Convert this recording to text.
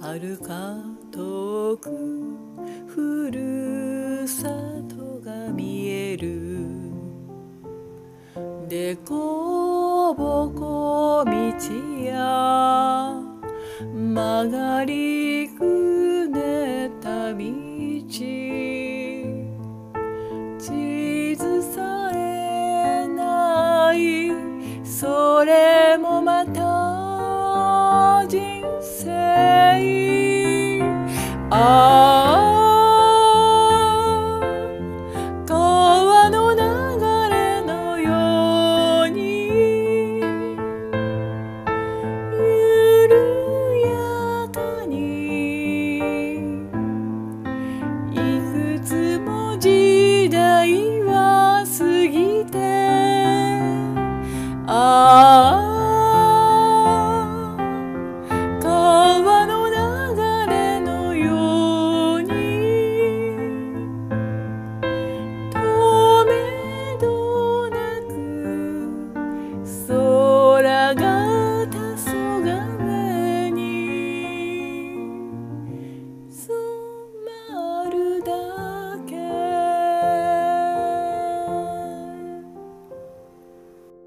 遥か遠くふるさとが見える。でこぼこ道や曲がりくねった道、地図さえないそれもまた人生。ああ川の流れのように緩やかにいくつも時代は過ぎて、ああ